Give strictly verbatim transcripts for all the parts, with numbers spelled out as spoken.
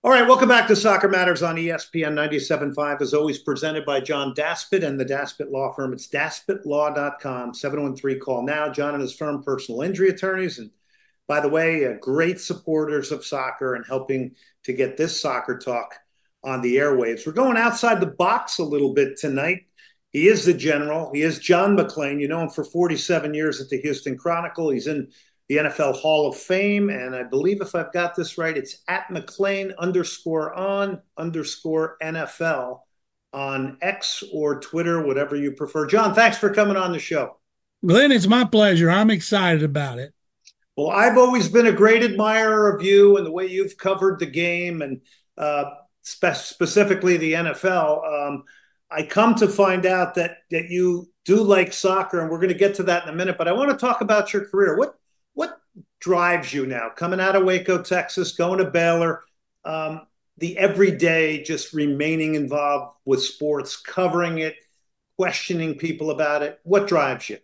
All right, welcome back to Soccer Matters on E S P N ninety-seven point five, as always presented by John Daspit and the Daspit Law Firm. It's daspit law dot com, seven one three, call now. John and his firm, personal injury attorneys. And by the way, uh, great supporters of soccer and helping to get this soccer talk on the airwaves. We're going outside the box a little bit tonight. He is the general. He is John McClain. You know him for forty-seven years at the Houston Chronicle. He's in the N F L Hall of Fame. And I believe if I've got this right, it's at McClain underscore on underscore N F L on X or Twitter, whatever you prefer. John, thanks for coming on the show. Glenn, it's my pleasure. I'm excited about it. Well, I've always been a great admirer of you and the way you've covered the game and uh, spe- specifically the N F L. Um, I come to find out that that you do like soccer, and we're going to get to that in a minute. But I want to talk about your career. What what drives you now, coming out of Waco, Texas, going to Baylor, um, the everyday just remaining involved with sports, covering it, questioning people about it? What drives you?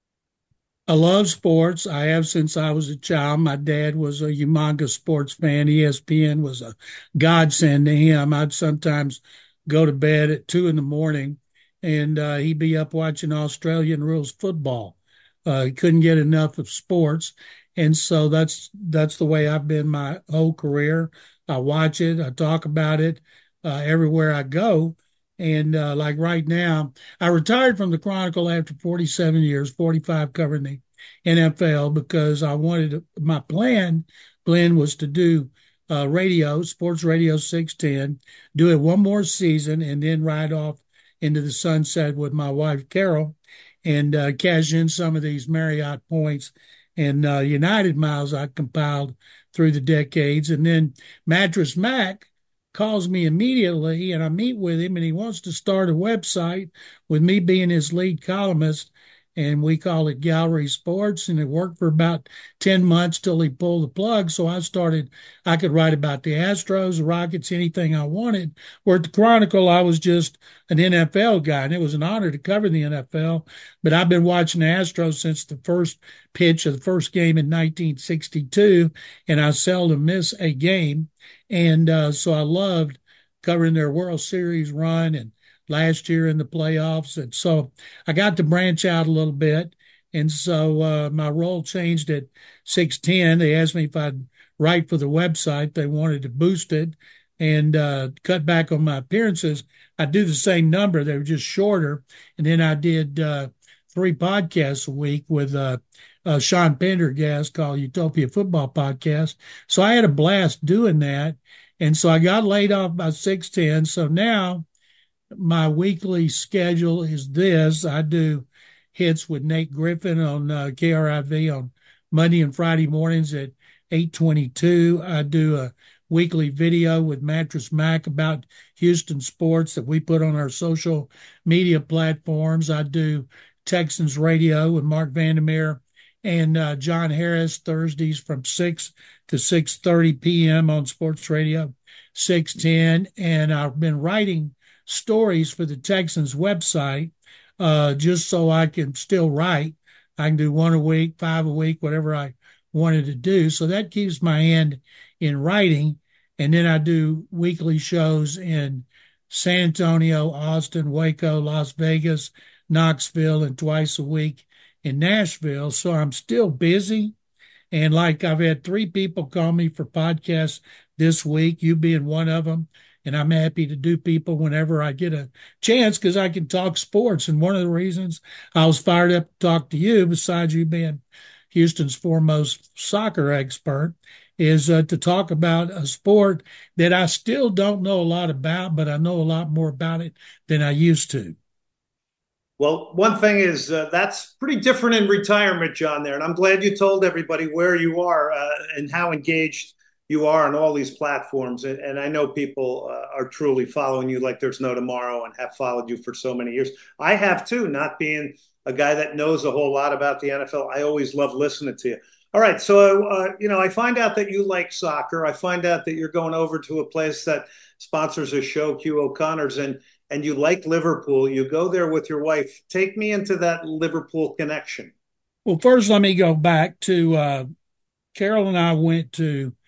I love sports. I have since I was a child. My dad was a humongous sports fan. E S P N was a godsend to him. I'd sometimes go to bed at two in the morning and uh, he'd be up watching Australian rules football. Uh, he couldn't get enough of sports. And so that's that's the way I've been my whole career. I watch it, I talk about it uh, everywhere I go. And uh, like right now, I retired from the Chronicle after forty-seven years, forty-five covering the N F L because I wanted my plan, Glenn, was to do uh, radio, sports radio six ten, do it one more season, and then ride off into the sunset with my wife, Carol, and uh, cash in some of these Marriott points and uh, United miles I compiled through the decades. And then Mattress Mac calls me immediately and I meet with him and he wants to start a website with me being his lead columnist, and we call it Gallery Sports, and it worked for about ten months till he pulled the plug. So I started, I could write about the Astros, the Rockets, anything I wanted. Where at the Chronicle, I was just an N F L guy, and it was an honor to cover the N F L. But I've been watching the Astros since the first pitch of the first game in nineteen sixty-two, and I seldom miss a game. And uh, so I loved covering their World Series run and last year in the playoffs. And so I got to branch out a little bit. And so uh, my role changed at six ten. They asked me if I'd write for the website. They wanted to boost it and uh, cut back on my appearances. I do the same number. They were just shorter. And then I did uh, three podcasts a week with uh, uh, Sean Pendergast called Utopia Football Podcast. So I had a blast doing that. And so I got laid off by six ten. So now my weekly schedule is this. I do hits with Nate Griffin on uh, K R I V on Monday and Friday mornings at eight twenty-two. I do a weekly video with Mattress Mac about Houston sports that we put on our social media platforms. I do Texans radio with Mark Vandermeer and uh, John Harris Thursdays from six to six thirty p.m. on Sports Radio six ten. And I've been writing stories for the Texans website uh, just so I can still write. I can do one a week, five a week, whatever I wanted to do. So that keeps my hand in writing. And then I do weekly shows in San Antonio, Austin, Waco, Las Vegas, Knoxville, and twice a week in Nashville. So I'm still busy. And like I've had three people call me for podcasts this week, you being one of them. And I'm happy to do people whenever I get a chance because I can talk sports. And one of the reasons I was fired up to talk to you, besides you being Houston's foremost soccer expert, is uh, to talk about a sport that I still don't know a lot about, but I know a lot more about it than I used to. Well, one thing is uh, that's pretty different in retirement, John, there. And I'm glad you told everybody where you are uh, and how engaged you are on all these platforms. And, and I know people uh, are truly following you like there's no tomorrow and have followed you for so many years. I have too, not being a guy that knows a whole lot about the N F L. I always love listening to you. All right. So, uh, you know, I find out that you like soccer. I find out that you're going over to a place that sponsors a show, Q O'Connor's. And and you like Liverpool, you go there with your wife. Take me into that Liverpool connection. Well, first, let me go back to uh, Carol and I went to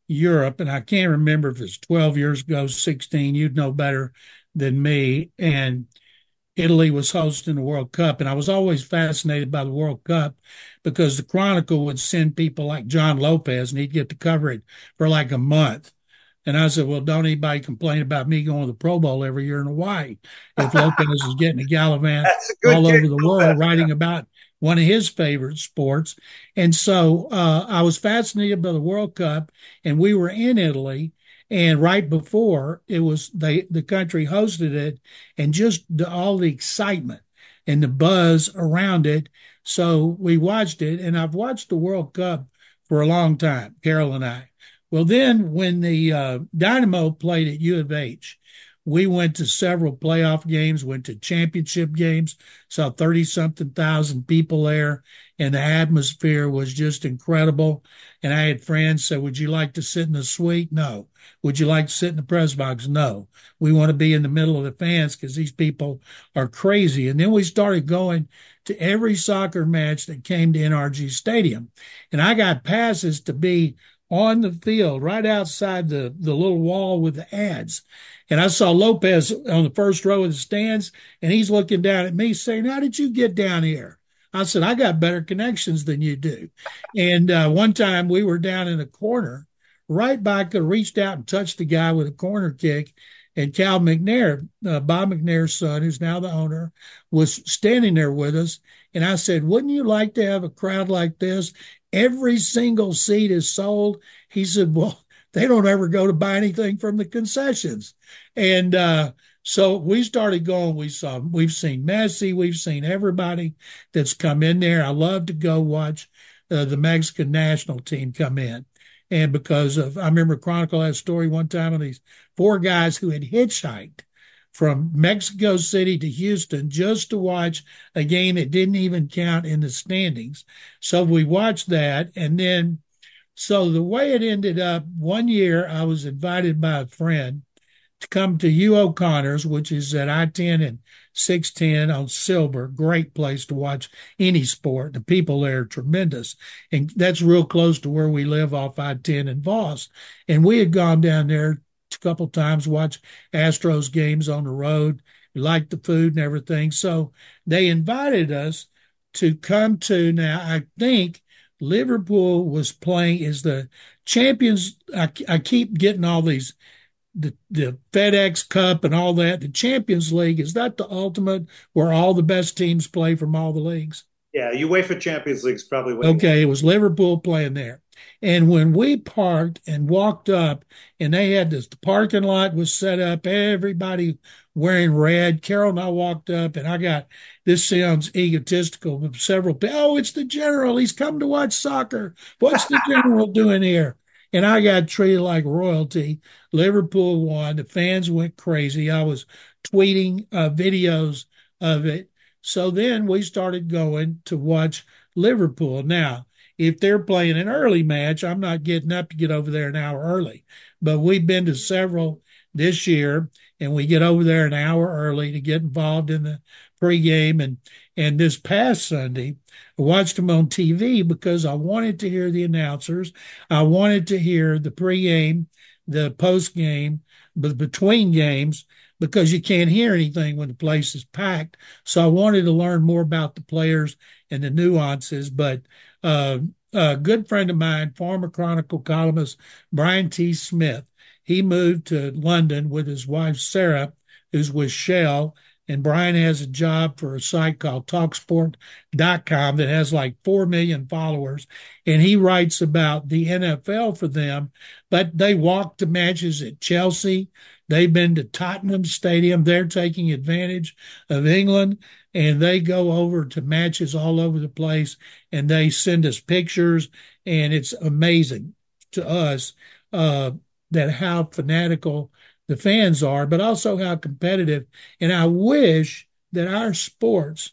Europe, and I can't remember if it's twelve years ago, sixteen, you'd know better than me. And Italy was hosting the World Cup. And I was always fascinated by the World Cup because the Chronicle would send people like John Lopez and he'd get to cover it for like a month. And I said, well, don't anybody complain about me going to the Pro Bowl every year in Hawaii if Lopez is getting a gallivant That's a good all gig, over the world Lopez. writing about one of his favorite sports. And so uh, I was fascinated by the World Cup, and we were in Italy. And right before it was, they the country hosted it, and just the, all the excitement and the buzz around it. So we watched it, and I've watched the World Cup for a long time, Carol and I. Well, then when the uh, Dynamo played at U of H, we went to several playoff games, went to championship games, saw thirty something thousand people there, and the atmosphere was just incredible. And I had friends say, would you like to sit in the suite? No. Would you like to sit in the press box? No. We want to be in the middle of the fans because these people are crazy. And then we started going to every soccer match that came to N R G Stadium. And I got passes to be on the field right outside the, the little wall with the ads. And I saw Lopez on the first row of the stands, and he's looking down at me saying, how did you get down here? I said, I got better connections than you do. And uh, one time we were down in a corner, right by, I could have reached out and touched the guy with a corner kick. And Cal McNair, uh, Bob McNair's son, who's now the owner, was standing there with us. And I said, wouldn't you like to have a crowd like this? Every single seat is sold. He said, well, they don't ever go to buy anything from the concessions. And uh, so we started going. We saw, we've seen Messi, we've seen everybody that's come in there. I love to go watch uh, the Mexican national team come in. And because of, I remember Chronicle had a story one time of these four guys who had hitchhiked from Mexico City to Houston just to watch a game that didn't even count in the standings. So we watched that. And then, so the way it ended up, one year I was invited by a friend to come to U O'Connor's, which is at I ten and six ten on Silver. Great place to watch any sport. The people there are tremendous. And that's real close to where we live off I ten and Voss. And we had gone down there a couple times, watched Astros games on the road. We liked the food and everything. So they invited us to come to, now I think Liverpool was playing, is the champions. I, I keep getting all these, the, the FedEx Cup and all that. The Champions League, is that the ultimate where all the best teams play from all the leagues? Yeah, UEFA Champions League is probably what he. Okay, it was Liverpool playing there. And when we parked and walked up, and they had this, the parking lot was set up, everybody wearing red. Carol and I walked up, and I got, this sounds egotistical, but several people, oh, it's the general. He's come to watch soccer. What's the general doing here? And I got treated like royalty. Liverpool won. The fans went crazy. I was tweeting uh, videos of it. So then we started going to watch Liverpool. Now, if they're playing an early match, I'm not getting up to get over there an hour early. But we've been to several this year, and we get over there an hour early to get involved in the pregame. And and this past Sunday, I watched them on T V because I wanted to hear the announcers. I wanted to hear the pregame, the postgame, but between games, because you can't hear anything when the place is packed. So I wanted to learn more about the players and the nuances. But uh, a good friend of mine, former Chronicle columnist Brian T. Smith, he moved to London with his wife Sarah, who's with Shell. And Brian has a job for a site called talksport dot com that has like four million followers. And he writes about the N F L for them, but they walk to matches at Chelsea. They've been to Tottenham Stadium. They're taking advantage of England, and they go over to matches all over the place, and they send us pictures, and it's amazing to us uh, that how fanatical the fans are, but also how competitive. And I wish that our sports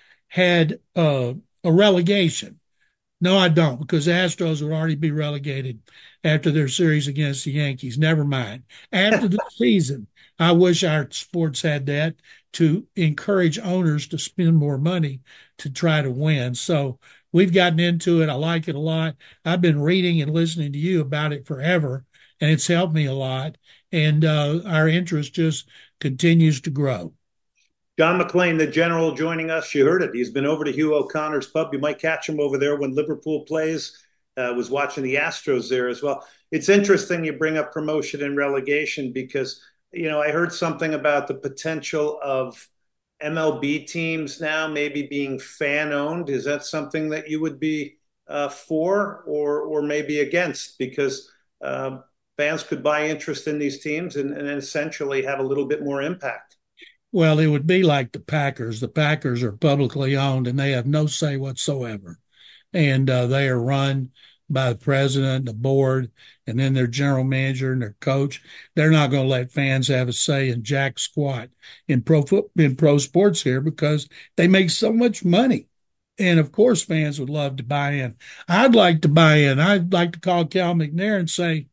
had uh, a relegation. No, I don't, because the Astros would already be relegated after their series against the Yankees. Never mind. After the season, I wish our sports had that to encourage owners to spend more money to try to win. So we've gotten into it. I like it a lot. I've been reading and listening to you about it forever, and it's helped me a lot. And uh, our interest just continues to grow. John McClain, the general, joining us. You heard it. He's been over to Hugh O'Connor's pub. You might catch him over there when Liverpool plays. Uh, was watching the Astros there as well. It's interesting you bring up promotion and relegation because, you know, I heard something about the potential of M L B teams now maybe being fan owned. Is that something that you would be uh, for or or maybe against? Because uh, fans could buy interest in these teams and, and essentially have a little bit more impact. Well, it would be like the Packers. The Packers are publicly owned and they have no say whatsoever. And uh, they are run by the president, the board, and then their general manager and their coach. They're not going to let fans have a say in jack squat in pro foot in pro sports here because they make so much money. And of course, fans would love to buy in. I'd like to buy in. I'd like to call Cal McNair and say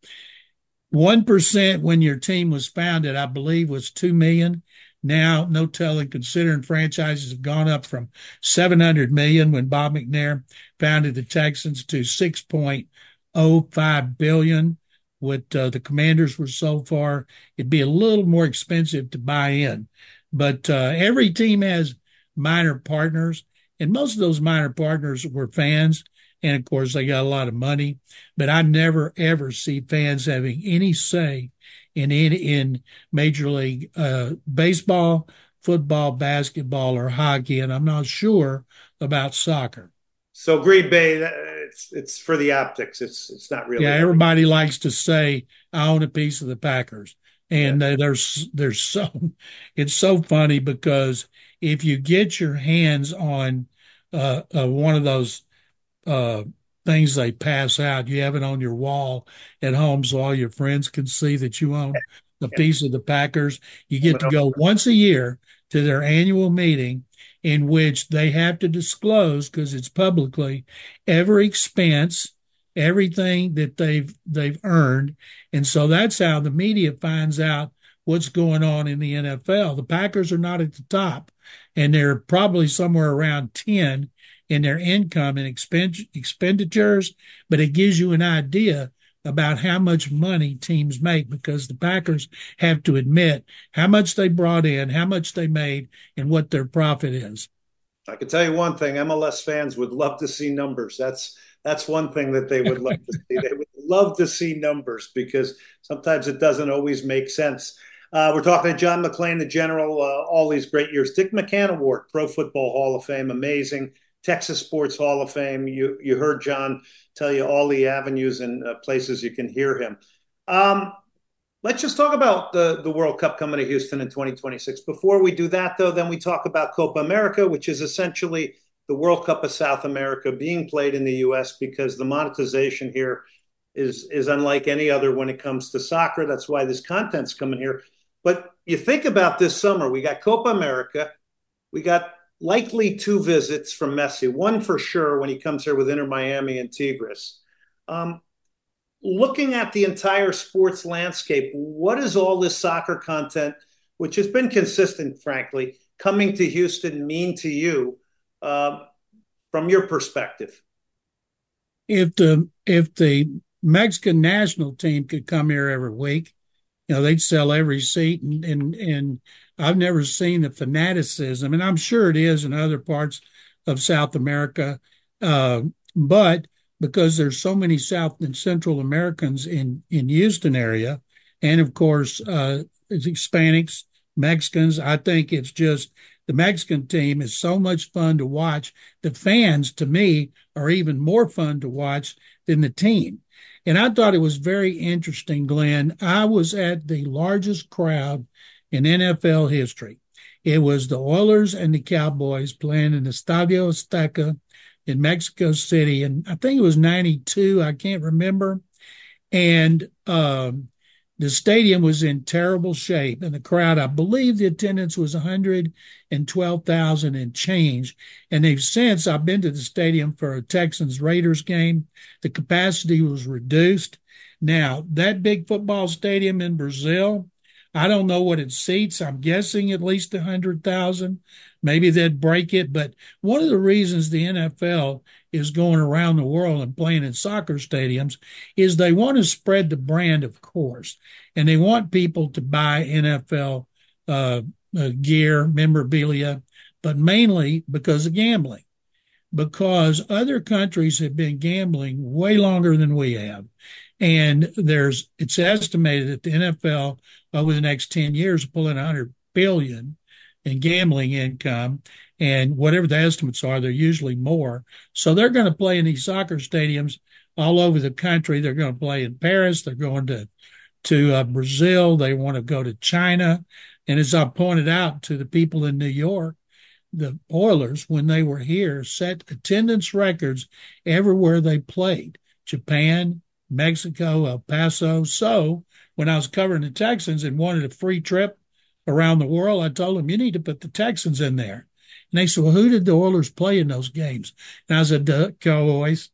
one percent when your team was founded, I believe, was two million. Now, no telling, considering franchises have gone up from seven hundred million when Bob McNair founded the Texans to six point oh five billion. What uh, the Commanders were so far, it'd be a little more expensive to buy in. But uh, every team has minor partners, and most of those minor partners were fans. And of course, they got a lot of money. But I never, ever see fans having any say in in, in Major League uh, Baseball, football, basketball, or hockey, and I'm not sure about soccer. So Green Bay, it's it's for the optics. It's it's not Yeah, really. everybody likes to say I own a piece of the Packers, Yeah. and there's there's so it's so funny because if you get your hands on uh, uh, one of those uh, things they pass out. You have it on your wall at home so all your friends can see that you own a Yeah. piece of the Packers. You get to go once a year to their annual meeting in which they have to disclose, because it's publicly, every expense, everything that they've they've earned. And so that's how the media finds out what's going on in the N F L. The Packers are not at the top, and they're probably somewhere around ten in their income and expend- expenditures, but it gives you an idea about how much money teams make because the Packers have to admit how much they brought in, how much they made, and what their profit is. I can tell you one thing: M L S fans would love to see numbers. That's that's one thing that they would love to see. They would love to see numbers because sometimes it doesn't always make sense. Uh, we're talking to John McClain, the general, uh, all these great years. Dick McCann Award, Pro Football Hall of Fame, amazing. Texas Sports Hall of Fame. You you heard John tell you all the avenues and uh, places you can hear him. Um, let's just talk about the, the World Cup coming to Houston in twenty twenty-six. Before we do that, though, then we talk about Copa America, which is essentially the World Cup of South America being played in the U S because the monetization here is, is unlike any other when it comes to soccer. That's why this content's coming here. But you think about this summer, we got Copa America, we got likely two visits from Messi, one for sure when he comes here with Inter Miami and Tigres. Um, looking at the entire sports landscape, what does all this soccer content, which has been consistent, frankly, coming to Houston mean to you uh, from your perspective? If the if the Mexican national team could come here every week, you know, they'd sell every seat, and and and I've never seen the fanaticism, and I'm sure it is in other parts of South America, uh, but because there's so many South and Central Americans in in Houston area, and of course uh, Hispanics, Mexicans, I think it's just the Mexican team is so much fun to watch. The fans, to me, are even more fun to watch than the team. And I thought it was very interesting, Glenn. I was at the largest crowd in N F L history. It was the Oilers and the Cowboys playing in the Estadio Azteca in Mexico City. And I think it was ninety-two. I can't remember. And um, the stadium was in terrible shape. And the crowd, I believe the attendance was one hundred twelve thousand and change. And they've since, I've been to the stadium for a Texans Raiders game. The capacity was reduced. Now, that big football stadium in Brazil I don't know what it seats. I'm guessing at least one hundred thousand. Maybe they'd break it. But one of the reasons the N F L is going around the world and playing in soccer stadiums is they want to spread the brand, of course, and they want people to buy N F L uh, uh, gear, memorabilia, but mainly because of gambling, because other countries have been gambling way longer than we have. And there's it's estimated that the N F L over the next ten years will pull in one hundred billion in gambling income. And whatever the estimates are, they're usually more. So they're going to play in these soccer stadiums all over the country. They're going to play in Paris. They're going to to uh, Brazil. They want to go to China. And as I pointed out to the people in New York, the Oilers, when they were here, set attendance records everywhere they played. Japan, Mexico, El Paso. So when I was covering the Texans and wanted a free trip around the world, I told them, you need to put the Texans in there. And they said, well, who did the Oilers play in those games? And I said, the Cowboys.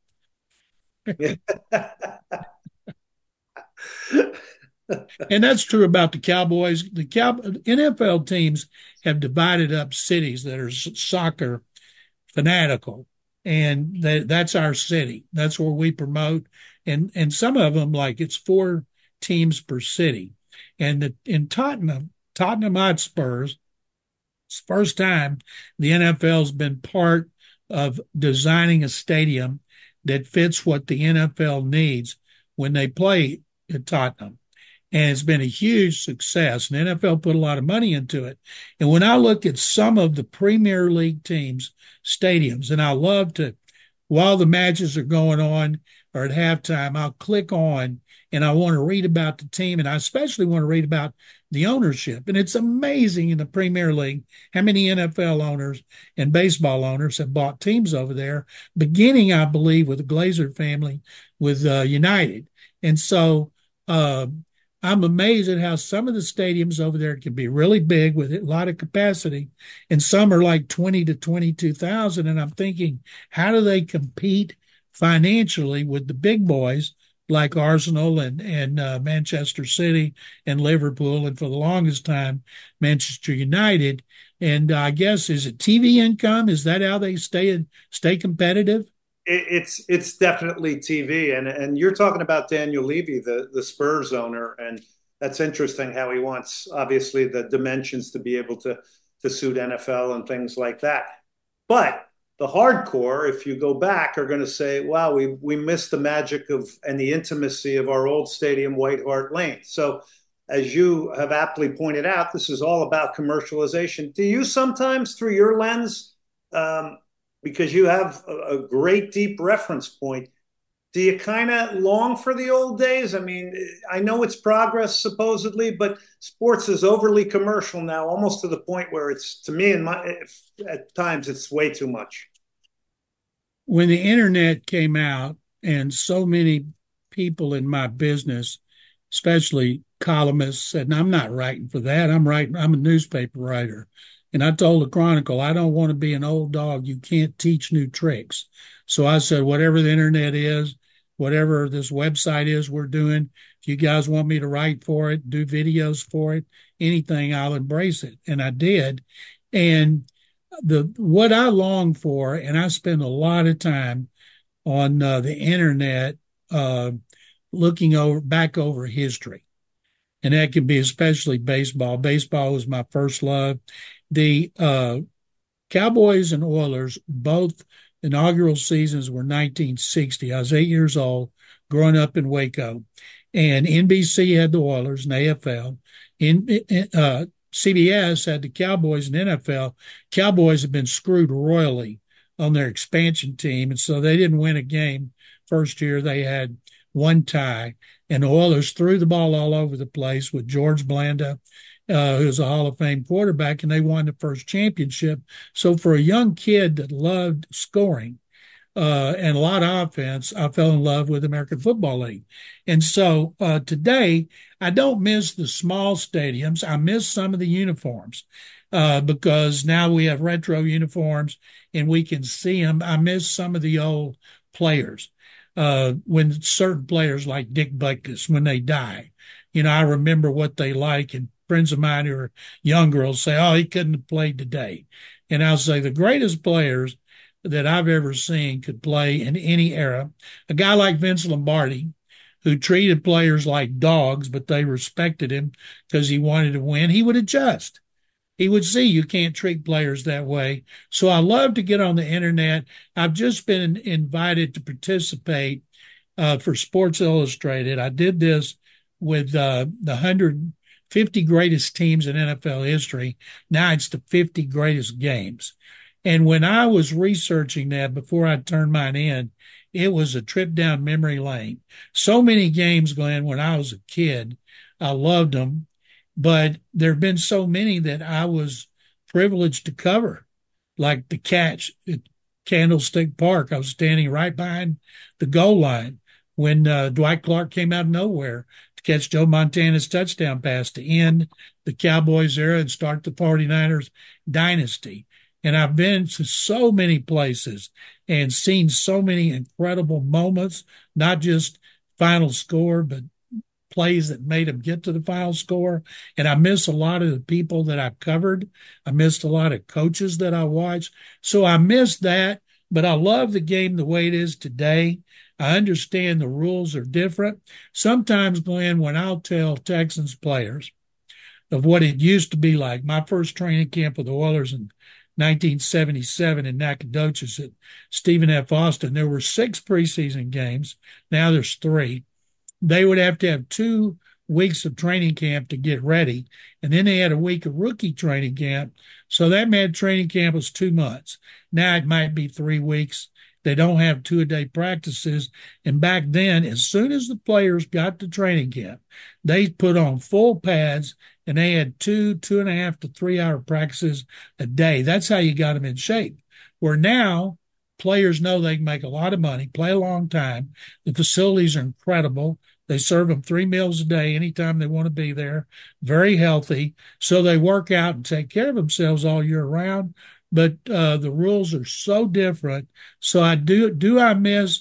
And that's true about the Cowboys. The Cow- N F L teams have divided up cities that are soccer fanatical, and that, that's our city. That's where we promote. And and some of them, like it's four teams per city. And the, in Tottenham, Tottenham Hotspurs, it's the first time the N F L's been part of designing a stadium that fits what the N F L needs when they play at Tottenham. And it's been a huge success. And the N F L put a lot of money into it. And when I look at some of the Premier League teams' stadiums, and I love to, while the matches are going on or at halftime, I'll click on and I want to read about the team. And I especially want to read about the ownership. And it's amazing in the Premier League how many N F L owners and baseball owners have bought teams over there, beginning, I believe, with the Glazer family with uh, United. And so, uh, I'm amazed at how some of the stadiums over there can be really big with a lot of capacity, and some are like twenty to twenty-two thousand. And I'm thinking, how do they compete financially with the big boys like Arsenal and and uh, Manchester City and Liverpool, and for the longest time, Manchester United? And uh, I guess, is it T V income? Is that how they stay stay competitive? It's it's definitely T V, and and you're talking about Daniel Levy, the the Spurs owner, and that's interesting how he wants obviously the dimensions to be able to to suit N F L and things like that. But the hardcore, if you go back, are going to say, "Wow, we we missed the magic of and the intimacy of our old stadium, White Hart Lane." So, as you have aptly pointed out, this is all about commercialization. Do you sometimes, through your lens, um, because you have a, a great deep reference point, do you kind of long for the old days? I mean, I know it's progress supposedly, but sports is overly commercial now, almost to the point where it's, to me, in my at times, it's way too much. When the internet came out, and so many people in my business, especially columnists, said, "I'm not writing for that. I'm writing. I'm a newspaper writer." And I told the Chronicle, I don't want to be an old dog. You can't teach new tricks. So I said, whatever the internet is, whatever this website is we're doing, if you guys want me to write for it, do videos for it, anything, I'll embrace it. And I did. And the what I long for, and I spend a lot of time on uh, the internet uh, looking over back over history. And that can be especially baseball. Baseball was my first love. The uh, Cowboys and Oilers, both inaugural seasons were nineteen sixty. I was eight years old, growing up in Waco. And N B C had the Oilers and A F L. In, uh, C B S had the Cowboys and N F L. Cowboys had been screwed royally on their expansion team, and so they didn't win a game. First year they had one tie, and the Oilers threw the ball all over the place with George Blanda, uh, who's a Hall of Fame quarterback, and they won the first championship. So for a young kid that loved scoring uh, and a lot of offense, I fell in love with American Football League. And so uh, today, I don't miss the small stadiums. I miss some of the uniforms uh, because now we have retro uniforms and we can see them. I miss some of the old players. Uh, when certain players like Dick Butkus, when they die, you know, I remember what they like, and friends of mine who are young girls say, oh, he couldn't have played today. And I'll say the greatest players that I've ever seen could play in any era. A guy like Vince Lombardi, who treated players like dogs, but they respected him because he wanted to win, he would adjust. He would see you can't treat players that way. So I love to get on the internet. I've just been invited to participate uh, for Sports Illustrated. I did this with uh, the one hundred fifty greatest teams in N F L history. Now it's the fifty greatest games. And when I was researching that before I turned mine in, it was a trip down memory lane. So many games, Glenn, when I was a kid, I loved them, but there have been so many that I was privileged to cover, like the catch at Candlestick Park. I was standing right behind the goal line when uh, Dwight Clark came out of nowhere to catch Joe Montana's touchdown pass to end the Cowboys era and start the 49ers dynasty. And I've been to so many places and seen so many incredible moments, not just final score, but plays that made them get to the final score. And I miss a lot of the people that I've covered. I missed a lot of coaches that I watched. So I miss that, but I love the game the way it is today. I understand the rules are different. Sometimes, Glenn, when I'll tell Texans players of what it used to be like, my first training camp with the Oilers in nineteen seventy-seven in Nacogdoches at Stephen F. Austin, there were six preseason games. Now there's three. They would have to have two weeks of training camp to get ready. And then they had a week of rookie training camp. So that meant training camp was two months. Now it might be three weeks. They don't have two a day practices. And back then, as soon as the players got to training camp, they put on full pads and they had two, two and a half to three hour practices a day. That's how you got them in shape. Where now players know they can make a lot of money, play a long time. The facilities are incredible. They serve them three meals a day anytime they want to be there, very healthy. So they work out and take care of themselves all year round. But uh, the rules are so different. So I do, do I miss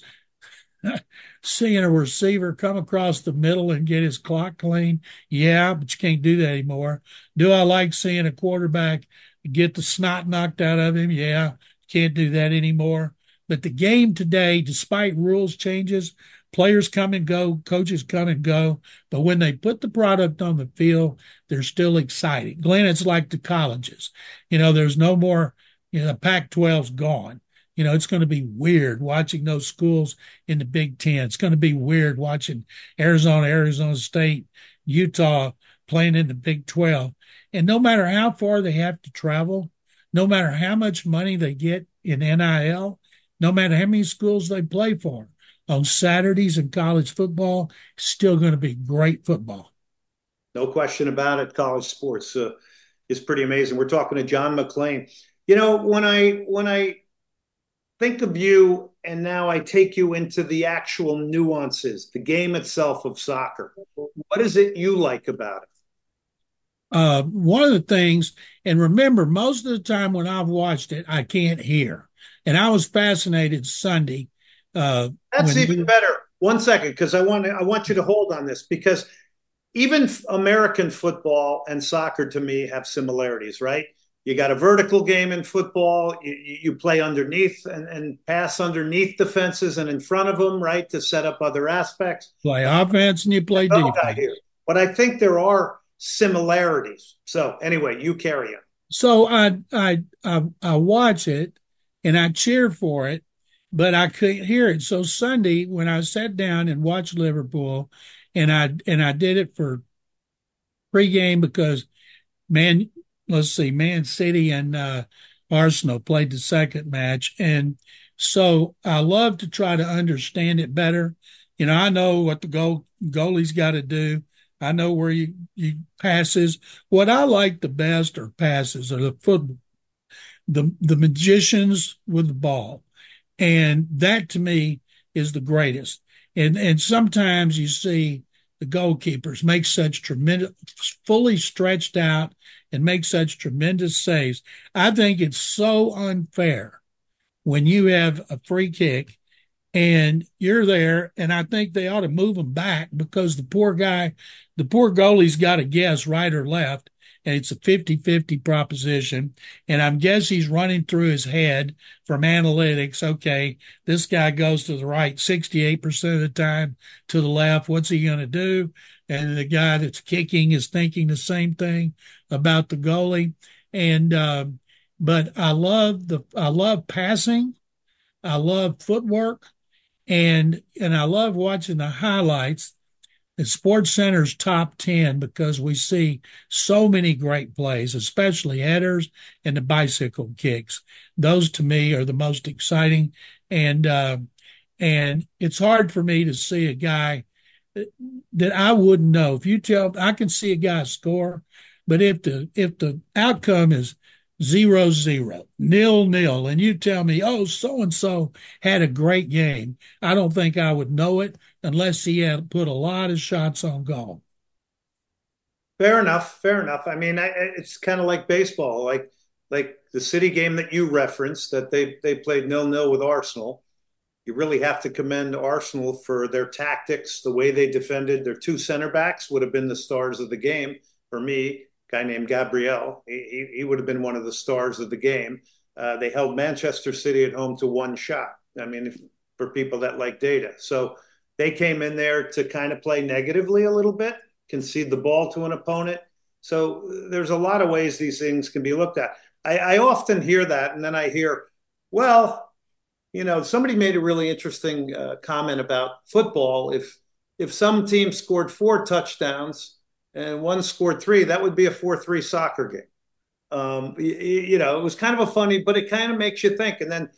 seeing a receiver come across the middle and get his clock clean? Yeah, but you can't do that anymore. Do I like seeing a quarterback get the snot knocked out of him? Yeah, can't do that anymore. But the game today, despite rules changes, players come and go, coaches come and go. But when they put the product on the field, they're still exciting. Glenn, it's like the colleges. You know, there's no more, you know, the Pac twelve's gone. You know, it's going to be weird watching those schools in the Big Ten. It's going to be weird watching Arizona, Arizona State, Utah playing in the Big twelve. And no matter how far they have to travel, no matter how much money they get in N I L, no matter how many schools they play for, on Saturdays in college football, still going to be great football. No question about it. College sports uh, is pretty amazing. We're talking to John McClain. You know, when I when I think of you and now I take you into the actual nuances, the game itself of soccer, what is it you like about it? Uh, one of the things, and remember, most of the time when I've watched it, I can't hear. And I was fascinated Sunday. Uh, That's when even we, better. One second, because I want to, I want you to hold on this because even American football and soccer to me have similarities, right? You got a vertical game in football. You, you play underneath and, and pass underneath defenses and in front of them, right, to set up other aspects. play offense and you play defense. But I think there are similarities. So anyway, you carry on. So I, I, I, I watch it and I cheer for it, but I couldn't hear it. So Sunday, when I sat down and watched Liverpool, and I and I did it for pregame because man, let's see, Man City and uh, Arsenal played the second match, and so I love to try to understand it better. You know, I know what the goal goalie's got to do. I know where you you passes. What I like the best are passes or the football, the the magicians with the ball, and that to me is the greatest. And and sometimes you see the goalkeepers make such tremendous, fully stretched out and make such tremendous saves. I think it's so unfair when you have a free kick and you're there, and I think they ought to move him back because the poor guy the poor goalie's got to guess right or left, and it's a fifty-fifty proposition. And I'm guess he's running through his head from analytics. Okay, this guy goes to the right sixty-eight percent of the time, to the left. What's he going to do? And the guy that's kicking is thinking the same thing about the goalie. And uh, but I love the I love passing. I love footwork, and and I love watching the highlights. The Sports Center's top ten, because we see so many great plays, especially headers and the bicycle kicks. Those to me are the most exciting. And, uh, and it's hard for me to see a guy that I wouldn't know. If you tell, I can see a guy score, but if the, if the outcome is zero zero, nil nil, and you tell me, oh, so and so had a great game, I don't think I would know it unless he had put a lot of shots on goal. Fair enough. Fair enough. I mean, I, it's kind of like baseball, like like the City game that you referenced that they they played nil nil with Arsenal. You really have to commend Arsenal for their tactics, the way they defended. Their two center backs would have been the stars of the game for me. A guy named Gabriel, he, he would have been one of the stars of the game. Uh, they held Manchester City at home to one shot. I mean, if, for people that like data, so they came in there to kind of play negatively a little bit, concede the ball to an opponent. So there's a lot of ways these things can be looked at. I, I often hear that, and then I hear, well, you know, somebody made a really interesting uh, comment about football. If if some team scored four touchdowns and one scored three, that would be a four three soccer game. Um, you, you know, it was kind of a funny, but it kind of makes you think. And then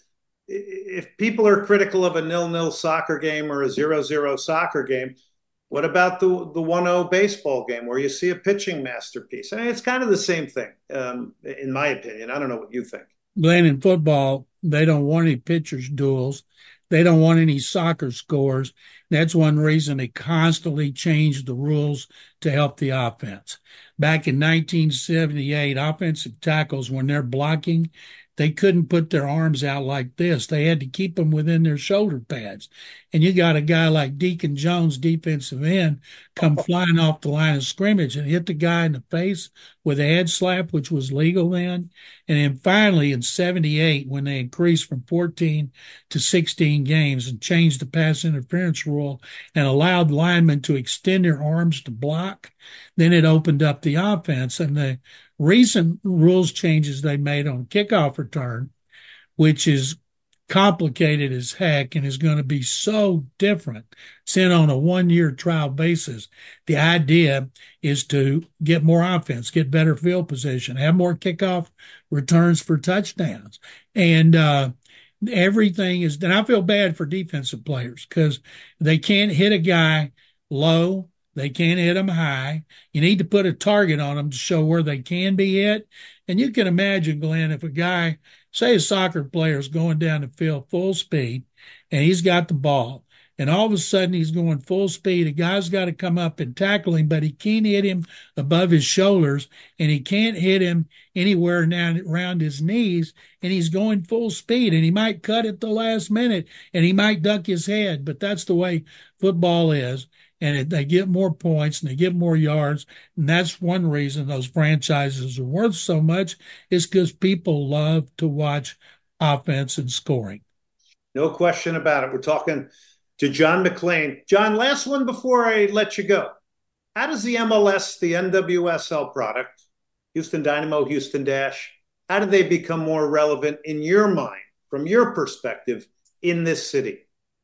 if people are critical of a nil-nil soccer game or a zero-zero soccer game, what about the the one oh baseball game where you see a pitching masterpiece? I mean, it's kind of the same thing, um, in my opinion. I don't know what you think. Glenn, in football, they don't want any pitchers duels. They don't want any soccer scores. That's one reason they constantly change the rules to help the offense. Back in nineteen seventy-eight, offensive tackles, when they're blocking, they couldn't put their arms out like this. They had to keep them within their shoulder pads. And you got a guy like Deacon Jones, defensive end, come flying off the line of scrimmage and hit the guy in the face with a head slap, which was legal then. And then finally in seventy-eight, when they increased from fourteen to sixteen games and changed the pass interference rule and allowed linemen to extend their arms to block, then it opened up the offense. And the recent rules changes they made on kickoff return, which is complicated as heck and is going to be so different, sent on a one year trial basis. The idea is to get more offense, get better field position, have more kickoff returns for touchdowns. And, uh, everything is, and I feel bad for defensive players because they can't hit a guy low. They can't hit them high. You need to put a target on them to show where they can be hit. And you can imagine, Glenn, if a guy, say a soccer player is going down the field full speed and he's got the ball, and all of a sudden he's going full speed, a guy's got to come up and tackle him, but he can't hit him above his shoulders and he can't hit him anywhere down around his knees, and he's going full speed and he might cut at the last minute and he might duck his head, but that's the way football is. And it, they get more points and they get more yards. And that's one reason those franchises are worth so much, is because people love to watch offense and scoring. No question about it. We're talking to John McClain. John, last one before I let you go. How does the M L S, the N W S L product, Houston Dynamo, Houston Dash, how do they become more relevant in your mind, from your perspective, in this city?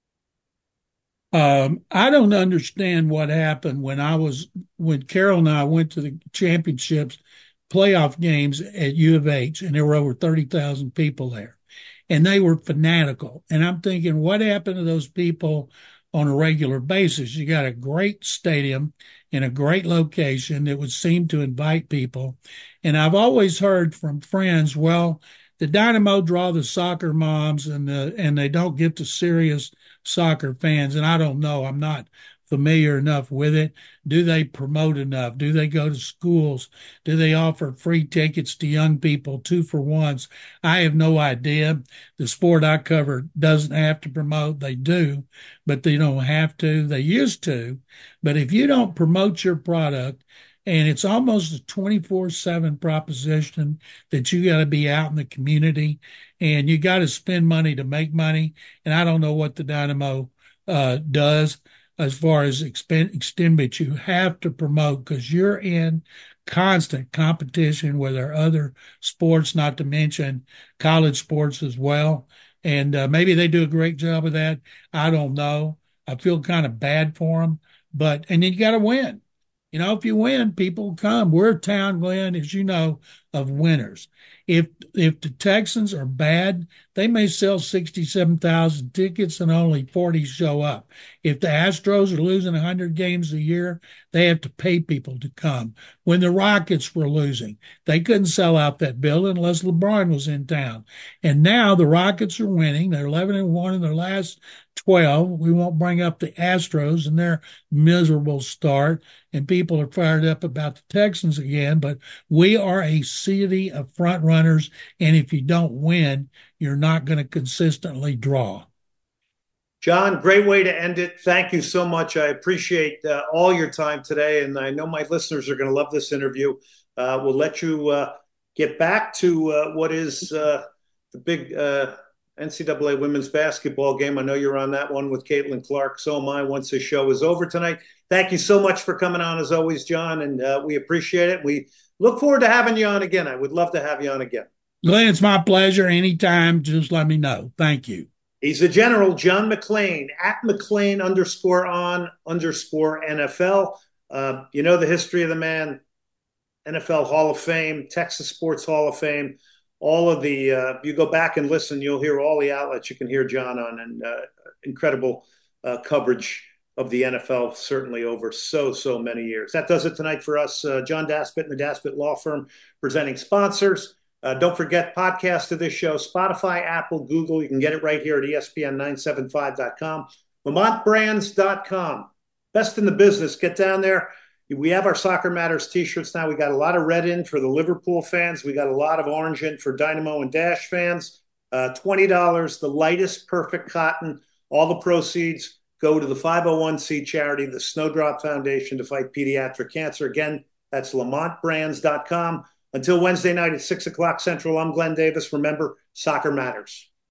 Um, I don't understand what happened when I was when Carol and I went to the championships playoff games at U of H, and there were over thirty thousand people there, and they were fanatical. And I'm thinking, what happened to those people on a regular basis? You got a great stadium in a great location that would seem to invite people. And I've always heard from friends, well, the Dynamo draw the soccer moms and the and they don't get the serious soccer fans. And I don't know. I'm not familiar enough with it? Do they promote enough? Do they go to schools? Do they offer free tickets to young people, two for ones? I have no idea. The sport I cover doesn't have to promote. They do, but they don't have to. They used to. But if you don't promote your product, and it's almost a twenty-four seven proposition that you got to be out in the community and you got to spend money to make money. And I don't know what the Dynamo uh, does as far as expend, extend, but you have to promote because you're in constant competition with our other sports, not to mention college sports as well. And uh, maybe they do a great job of that. I don't know. I feel kind of bad for them, but, and then you got to win. You know, if you win, people come. We're a town, Glenn, as you know, of winners. If if the Texans are bad, they may sell sixty-seven thousand tickets and only forty show up. If the Astros are losing one hundred games a year, they have to pay people to come. When the Rockets were losing, they couldn't sell out that building unless LeBron was in town. And now the Rockets are winning. They're eleven and one in their last twelve. We won't bring up the Astros and their miserable start, and people are fired up about the Texans again, but we are a city of front runners, and if you don't win, you're not going to consistently draw. John, great way to end it. Thank you so much. I appreciate uh, all your time today, and I know my listeners are going to love this interview. Uh, we'll let you uh, get back to uh, what is uh, the big uh, N C double A women's basketball game. I know you're on that one with Caitlin Clark. So am I once the show is over tonight. Thank you so much for coming on as always, John, and uh, we appreciate it. We look forward to having you on again. I would love to have you on again. Glenn, it's my pleasure. Anytime, just let me know. Thank you. He's the general, John McClain, at McClain underscore on underscore N F L. Uh, you know the history of the man, N F L Hall of Fame, Texas Sports Hall of Fame. All of the, uh, you go back and listen, you'll hear all the outlets you can hear John on, and uh, incredible uh, coverage of the N F L, certainly over so, so many years. That does it tonight for us. Uh, John Daspit and the Daspit Law Firm presenting sponsors. Uh, don't forget, podcast of this show, Spotify, Apple, Google. You can get it right here at E S P N nine seventy-five dot com. Lamont Brands dot com. Best in the business. Get down there. We have our Soccer Matters t-shirts now. We got a lot of red in for the Liverpool fans. We got a lot of orange in for Dynamo and Dash fans. Uh, twenty dollars, the lightest perfect cotton. All the proceeds go to the five oh one c charity, the Snowdrop Foundation to fight pediatric cancer. Again, that's Lamont Brands dot com. Until Wednesday night at six o'clock Central, I'm Glenn Davis. Remember, soccer matters.